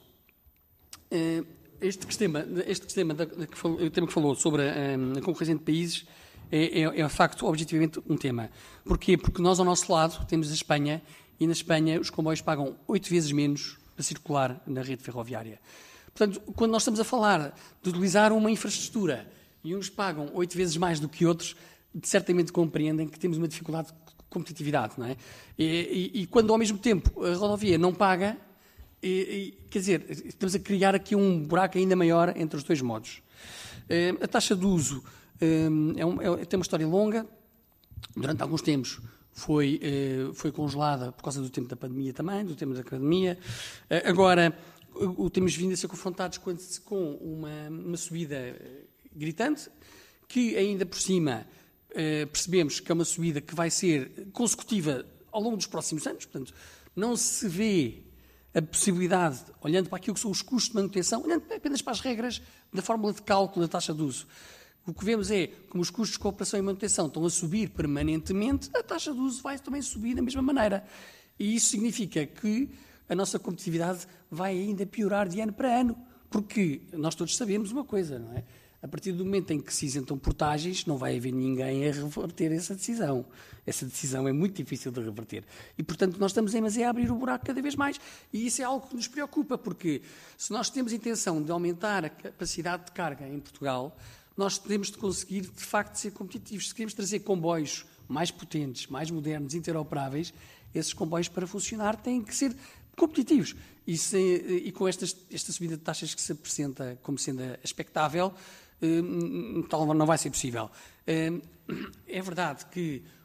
Speaker 2: este tema, este tema, o tema que falou sobre a, a concorrência entre países é, é, é, de facto, objetivamente um tema. Porquê? Porque nós, ao nosso lado, temos a Espanha e, na Espanha, os comboios pagam oito vezes menos para circular na rede ferroviária. Portanto, quando nós estamos a falar de utilizar uma infraestrutura e uns pagam oito vezes mais do que outros, certamente compreendem que temos uma dificuldade de competitividade, não é? E, e, e quando, ao mesmo tempo, a rodovia não paga, e, e, quer dizer, estamos a criar aqui um buraco ainda maior entre os dois modos. A taxa de uso é um, é, tem uma história longa. Durante alguns tempos foi, foi congelada por causa do tempo da pandemia também, do tempo da academia. Agora, o, temos vindo a ser confrontados com, com uma, uma subida gritante, que ainda por cima Uh, percebemos que é uma subida que vai ser consecutiva ao longo dos próximos anos, portanto, não se vê a possibilidade, olhando para aquilo que são os custos de manutenção, olhando apenas para as regras da fórmula de cálculo da taxa de uso. O que vemos é, como os custos de cooperação e manutenção estão a subir permanentemente, a taxa de uso vai também subir da mesma maneira. E isso significa que a nossa competitividade vai ainda piorar de ano para ano, porque nós todos sabemos uma coisa, não é? A partir do momento em que se isentam portagens, não vai haver ninguém a reverter essa decisão. Essa decisão é muito difícil de reverter. E, portanto, nós estamos a abrir o buraco cada vez mais. E isso é algo que nos preocupa, porque se nós temos intenção de aumentar a capacidade de carga em Portugal, nós temos de conseguir, de facto, ser competitivos. Se queremos trazer comboios mais potentes, mais modernos, interoperáveis, esses comboios, para funcionar, têm que ser competitivos. E, se, e com estas, esta subida de taxas que se apresenta como sendo expectável, tal não vai ser possível. É verdade que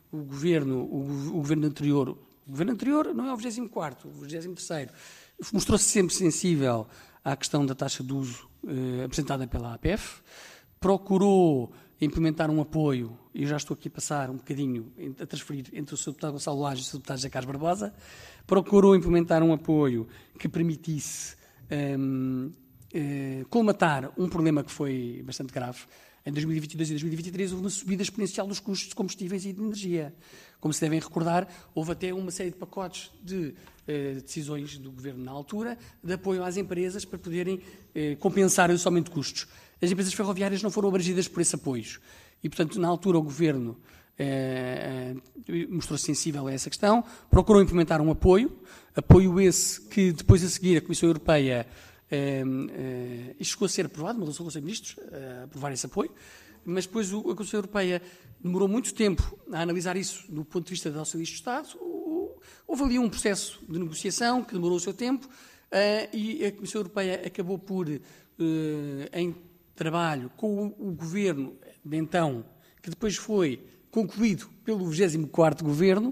Speaker 2: o governo, o, o governo anterior, o governo anterior não é o vigésimo quarto, o vigésimo terceiro, mostrou-se sempre sensível à questão da taxa de uso eh, apresentada pela A P F, procurou implementar um apoio, e eu já estou aqui a passar um bocadinho, a transferir entre o seu deputado Gonçalo Laje e o seu deputado José Carlos Barbosa, procurou implementar um apoio que permitisse um, eh, colmatar um problema que foi bastante grave. Em dois mil e vinte e dois e dois mil e vinte e três houve uma subida exponencial dos custos de combustíveis e de energia. Como se devem recordar, houve até uma série de pacotes de eh, decisões do Governo na altura de apoio às empresas para poderem eh, compensar esse aumento de custos. As empresas ferroviárias não foram abrangidas por esse apoio. E, portanto, na altura o Governo eh, eh, mostrou-se sensível a essa questão, procurou implementar um apoio, apoio esse que depois a seguir a Comissão Europeia eh, eh, e chegou a ser aprovado, uma resolução do Conselho de Ministros a aprovar esse apoio, mas depois o, a Comissão Europeia demorou muito tempo a analisar isso do ponto de vista do auxílios de Estado. Houve ali um processo de negociação que demorou o seu tempo uh, e a Comissão Europeia acabou por, uh, em trabalho com o, o Governo de então, que depois foi concluído pelo vigésimo quarto Governo, uh,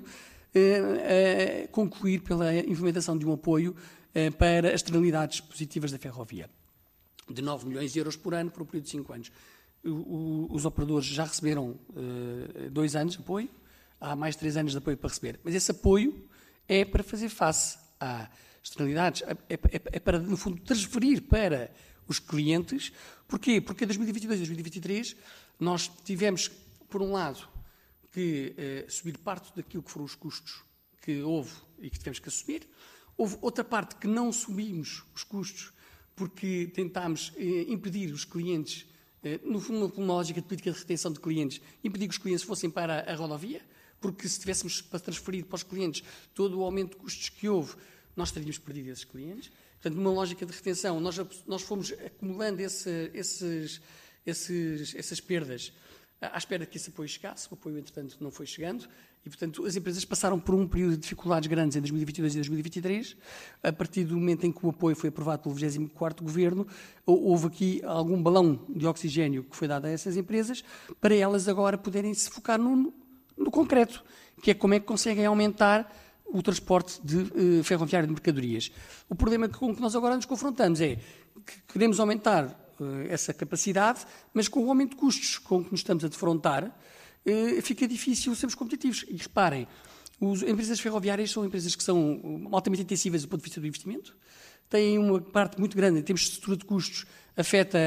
Speaker 2: uh, concluir pela implementação de um apoio uh, para as externalidades positivas da ferrovia, de nove milhões de euros por ano por um período de cinco anos. O, o, os operadores já receberam uh, dois anos de apoio, há mais de três anos de apoio para receber, mas esse apoio é para fazer face às externalidades, é, é, é para, no fundo, transferir para os clientes. Porquê? Porque em dois mil e vinte e dois e dois mil e vinte e três nós tivemos, por um lado, que eh, subir parte daquilo que foram os custos que houve e que tivemos que assumir. Houve outra parte que não subimos os custos porque tentámos eh, impedir os clientes, eh, no fundo, uma lógica de política de retenção de clientes, impedir que os clientes fossem para a rodovia, porque se tivéssemos para transferir para os clientes todo o aumento de custos que houve, nós teríamos perdido esses clientes. Portanto, numa lógica de retenção, nós, nós fomos acumulando esse, esses, esses, essas perdas à espera que esse apoio chegasse. O apoio, entretanto, não foi chegando e, portanto, as empresas passaram por um período de dificuldades grandes em dois mil e vinte e dois e dois mil e vinte e três. A partir do momento em que o apoio foi aprovado pelo vigésimo quarto Governo, houve aqui algum balão de oxigênio que foi dado a essas empresas para elas agora poderem se focar no, no concreto, que é como é que conseguem aumentar o transporte de, uh, ferroviário de mercadorias. O problema com que nós agora nos confrontamos é que queremos aumentar uh, essa capacidade, mas com o aumento de custos com que nos estamos a defrontar, uh, fica difícil sermos competitivos. E reparem, as empresas ferroviárias são empresas que são altamente intensivas do ponto de vista do investimento, têm uma parte muito grande em termos de estrutura de custos, afeta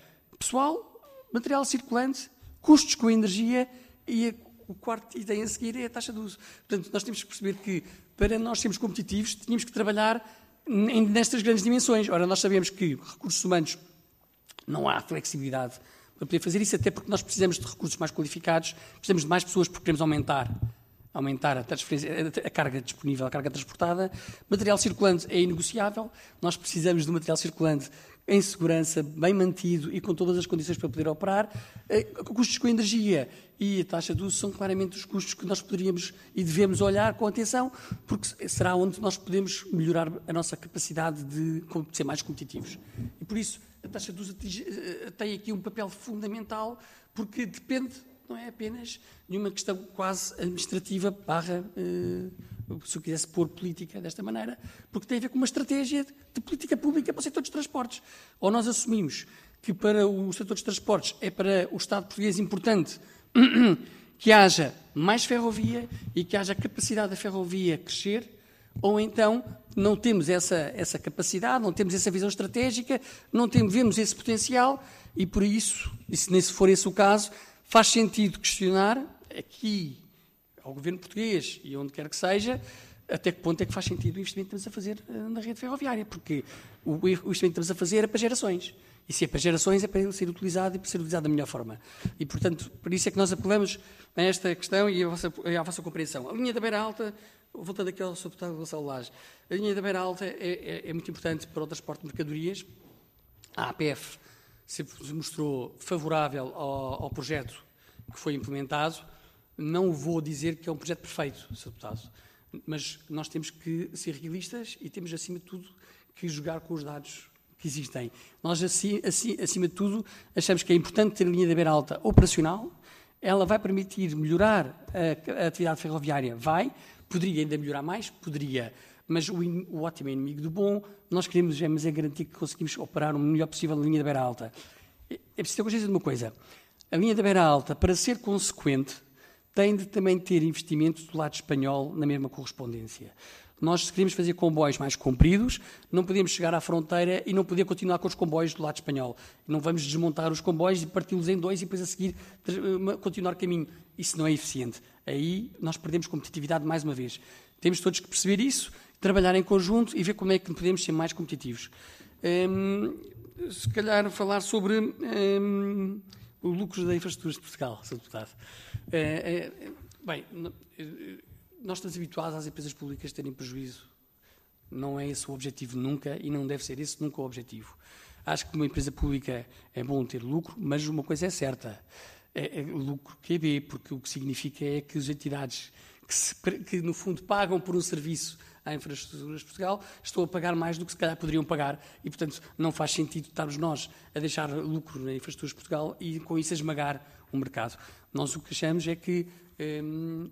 Speaker 2: a pessoal, material circulante, custos com a energia e a o quarto item a seguir é a taxa de uso. Portanto, nós temos que perceber que, para nós sermos competitivos, tínhamos que trabalhar nestas grandes dimensões. Ora, nós sabemos que recursos humanos não há flexibilidade para poder fazer isso, até porque nós precisamos de recursos mais qualificados, precisamos de mais pessoas porque queremos aumentar, aumentar a, transferência, a carga disponível, a carga transportada. Material circulante é inegociável, nós precisamos de material circulante em segurança, bem mantido e com todas as condições para poder operar. Custos com energia e a taxa de uso são claramente os custos que nós poderíamos e devemos olhar com atenção, porque será onde nós podemos melhorar a nossa capacidade de ser mais competitivos. E por isso a taxa de uso tem aqui um papel fundamental, porque depende, não é apenas de uma questão quase administrativa barra, eh, se eu quisesse pôr política desta maneira, porque tem a ver com uma estratégia de política pública para o setor dos transportes. Ou nós assumimos que para o setor dos transportes é para o Estado português importante que haja mais ferrovia e que haja capacidade da ferrovia crescer, ou então não temos essa, essa capacidade, não temos essa visão estratégica, não temos, vemos esse potencial e, por isso, e se nem se for esse o caso, faz sentido questionar aqui ao Governo português e onde quer que seja, até que ponto é que faz sentido o investimento que estamos a fazer na rede ferroviária, porque o, o investimento que estamos a fazer é para gerações. E se é para gerações, é para ele ser utilizado e para ser utilizado da melhor forma. E, portanto, por isso é que nós apelamos a esta questão e à vossa, à vossa compreensão. A linha da Beira Alta, voltando aqui ao seu deputado Gonçalo Laje, a linha da Beira Alta é, é, é muito importante para o transporte de mercadorias. A A P F sempre se mostrou favorável ao, ao projeto que foi implementado. Não vou dizer que é um projeto perfeito, senhor Deputado, mas nós temos que ser realistas e temos, acima de tudo, que jogar com os dados que existem. Nós, assim, assim, acima de tudo, achamos que é importante ter a linha da Beira Alta operacional, Ela vai permitir melhorar a, a atividade ferroviária? Vai. Poderia ainda melhorar mais? Poderia. Mas o, in, o ótimo é inimigo do bom. Nós queremos é, mas é garantir que conseguimos operar o melhor possível na linha da beira alta. É, é preciso ter consciência de uma coisa. A linha da beira alta, para ser consequente, tem de também ter investimento do lado espanhol na mesma correspondência. Nós, se queremos fazer comboios mais compridos, não podemos chegar à fronteira e não poder continuar com os comboios do lado espanhol. Não vamos desmontar os comboios e parti-los em dois e depois a seguir continuar caminho. Isso não é eficiente. Aí nós perdemos competitividade mais uma vez. Temos todos que perceber isso, trabalhar em conjunto e ver como é que podemos ser mais competitivos. Hum, se calhar falar sobre hum, o lucro das infraestruturas de Portugal, senhor Deputado. É, é, bem, nós estamos habituados às empresas públicas terem prejuízo. Não é esse o objetivo nunca e não deve ser esse nunca o objetivo. Acho que uma empresa pública é bom ter lucro, mas uma coisa é certa, é, é lucro Q B, porque o que significa é que as entidades que, se, que no fundo pagam por um serviço à infraestruturas de Portugal estão a pagar mais do que se calhar poderiam pagar e, portanto, não faz sentido estarmos nós a deixar lucro na infraestruturas de Portugal e com isso a esmagar o mercado. Nós o que achamos é que hum,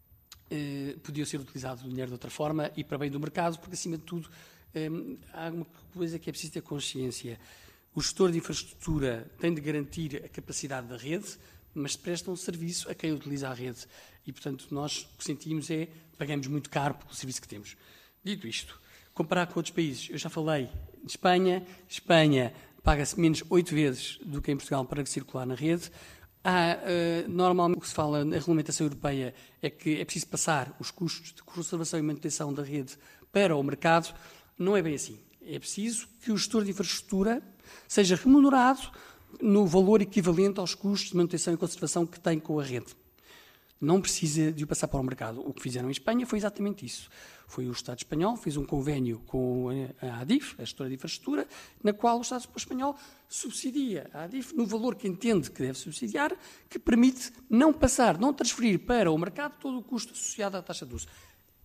Speaker 2: eh, podia ser utilizado o dinheiro de outra forma e para bem do mercado, porque, acima de tudo, hum, há uma coisa que é preciso ter consciência. O gestor de infraestrutura tem de garantir a capacidade da rede, mas presta um serviço a quem utiliza a rede. E, portanto, nós o que sentimos é pagamos muito caro pelo serviço que temos. Dito isto, comparar com outros países, eu já falei de Espanha. Espanha paga-se menos oito vezes do que em Portugal para circular na rede. Há, uh, normalmente, o que se fala na regulamentação europeia é que é preciso passar os custos de conservação e manutenção da rede para o mercado. Não é bem assim. É preciso que o gestor de infraestrutura seja remunerado no valor equivalente aos custos de manutenção e conservação que tem com a rede. Não precisa de o passar para o mercado. O que fizeram em Espanha foi exatamente isso. Foi o Estado espanhol, fez um convênio com a ADIF, a gestora de infraestrutura, na qual o Estado espanhol subsidia a ADIF no valor que entende que deve subsidiar, que permite não passar, não transferir para o mercado todo o custo associado à taxa de uso.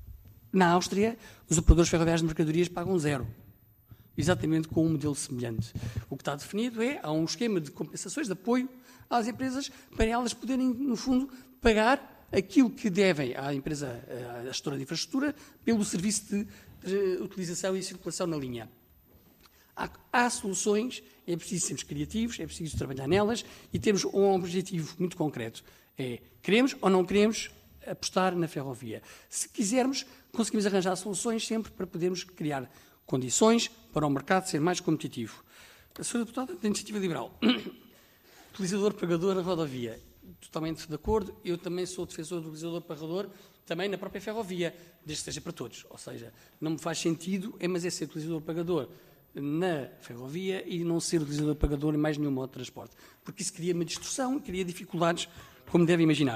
Speaker 2: Na Áustria, os operadores ferroviários de mercadorias pagam zero. Exatamente com um modelo semelhante. O que está definido é, há um esquema de compensações, de apoio às empresas, para elas poderem, no fundo, pagar aquilo que devem à empresa, à gestora de infraestrutura, pelo serviço de, de utilização e circulação na linha. Há, há soluções, é preciso sermos criativos, é preciso trabalhar nelas e temos um objetivo muito concreto. É, queremos ou não queremos apostar na ferrovia? Se quisermos, conseguimos arranjar soluções sempre para podermos criar condições para o mercado ser mais competitivo. A senhora Deputada da Iniciativa Liberal, utilizador-pagador da rodovia, totalmente de acordo. Eu também sou defensor do utilizador-pagador, também na própria ferrovia, desde que seja para todos. Ou seja, não me faz sentido, é, mas é ser utilizador-pagador na ferrovia e não ser utilizador-pagador em mais nenhum modo de transporte. Porque isso cria uma distorção e cria dificuldades, como devem imaginar.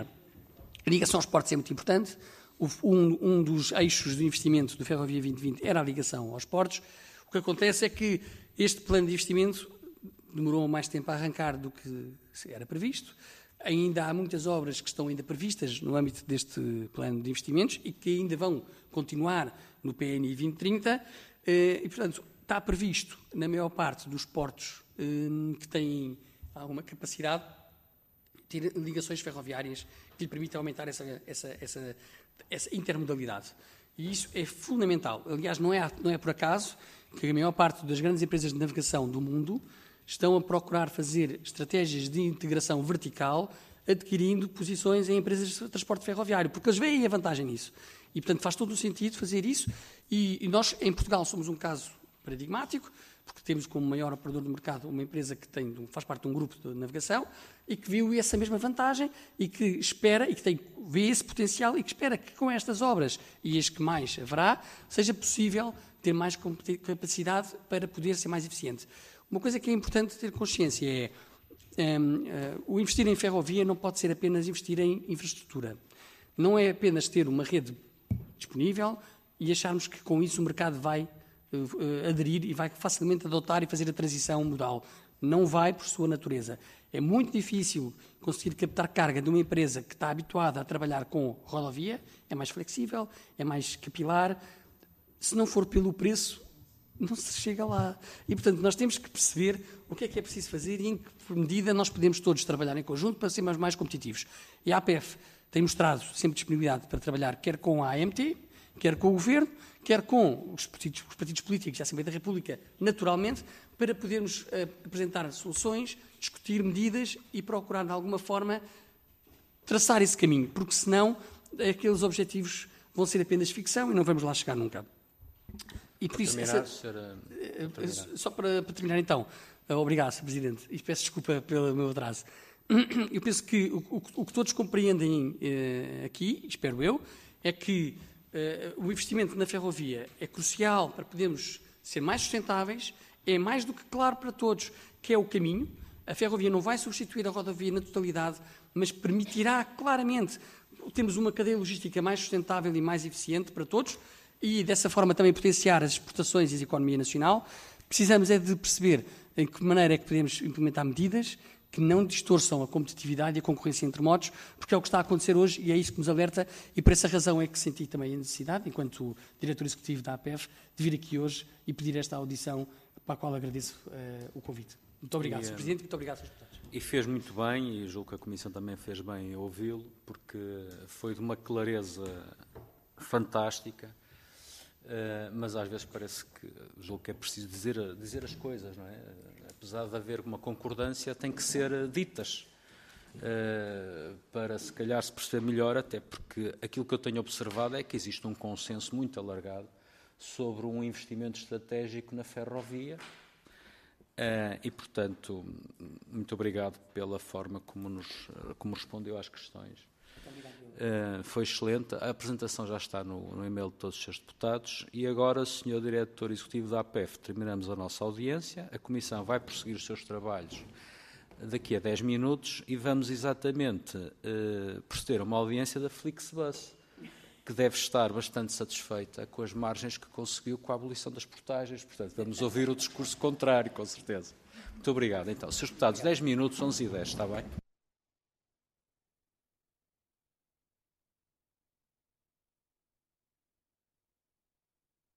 Speaker 2: A ligação aos portos é muito importante. Um, um dos eixos de investimento do Ferrovia vinte vinte era a ligação aos portos. O que acontece é que este plano de investimento demorou mais tempo a arrancar do que era previsto. Ainda há muitas obras que estão ainda previstas no âmbito deste plano de investimentos e que ainda vão continuar no P N I vinte trinta e, portanto, está previsto na maior parte dos portos que têm alguma capacidade ter ligações ferroviárias que lhe permitam aumentar essa, essa, essa, essa intermodalidade. E isso é fundamental. Aliás, não é, não é por acaso que a maior parte das grandes empresas de navegação do mundo estão a procurar fazer estratégias de integração vertical, adquirindo posições em empresas de transporte ferroviário, porque eles veem a vantagem nisso. E, portanto, faz todo o sentido fazer isso. E, e nós, em Portugal, somos um caso paradigmático, porque temos como maior operador do mercado uma empresa que tem, faz parte de um grupo de navegação e que viu essa mesma vantagem e que espera, e que tem, vê esse potencial e que espera que com estas obras, e as que mais haverá, seja possível ter mais capacidade para poder ser mais eficiente. Uma coisa que é importante ter consciência é um, uh, o investir em ferrovia não pode ser apenas investir em infraestrutura. Não é apenas ter uma rede disponível e acharmos que com isso o mercado vai Uh, aderir e vai facilmente adotar e fazer a transição modal. Não vai por sua natureza. É muito difícil conseguir captar carga de uma empresa que está habituada a trabalhar com rodovia, é mais flexível, é mais capilar. Se não for pelo preço, não se chega lá. E, portanto, nós temos que perceber o que é que é preciso fazer e em que medida nós podemos todos trabalhar em conjunto para sermos mais competitivos. E a A P E F tem mostrado sempre disponibilidade para trabalhar quer com a A M T, quer com o Governo, quer com os partidos, os partidos políticos e a Assembleia da República, naturalmente, para podermos uh, apresentar soluções, discutir medidas e procurar, de alguma forma, traçar esse caminho, porque senão aqueles objetivos vão ser apenas ficção e não vamos lá chegar nunca. E por isso,
Speaker 1: terminar,
Speaker 2: essa,
Speaker 1: senhora,
Speaker 2: uh, só para, para terminar então, uh, obrigado, senhor Presidente, e peço desculpa pelo meu atraso. Eu penso que o, o, o que todos compreendem uh, aqui, espero eu, é que uh, o investimento na ferrovia é crucial para podermos ser mais sustentáveis, é mais do que claro para todos que é o caminho. A ferrovia não vai substituir a rodovia na totalidade, mas permitirá claramente termos uma cadeia logística mais sustentável e mais eficiente para todos e, dessa forma, também potenciar as exportações e a economia nacional. Precisamos é de perceber em que maneira é que podemos implementar medidas que não distorçam a competitividade e a concorrência entre modos, porque é o que está a acontecer hoje e é isso que nos alerta, e por essa razão é que senti também a necessidade, enquanto diretor executivo da A P E F, de vir aqui hoje e pedir esta audição, para a qual agradeço uh, o convite. Muito obrigado, senhor Presidente, muito obrigado, senhores deputados.
Speaker 1: E fez muito bem, e julgo que a Comissão também fez bem em ouvi-lo, porque foi de uma clareza fantástica, uh, mas às vezes parece que, julgo que é preciso dizer, dizer as coisas, não é? Apesar de haver uma concordância, tem que ser ditas, uh, para se calhar se perceber melhor, até porque aquilo que eu tenho observado é que existe um consenso muito alargado sobre um investimento estratégico na ferrovia, uh, e, portanto, muito obrigado pela forma como, nos, como respondeu às questões. Uh, foi excelente. A apresentação já está no, no e-mail de todos os seus deputados. E agora, senhor Diretor Executivo da A P E F, terminamos a nossa audiência. A Comissão vai prosseguir os seus trabalhos daqui a dez minutos e vamos exatamente uh, proceder a uma audiência da Flixbus, que deve estar bastante satisfeita com as margens que conseguiu com a abolição das portagens. Portanto, vamos ouvir o discurso contrário, com certeza. Muito obrigado. Então, senhores deputados, dez minutos, onze e dez, está bem?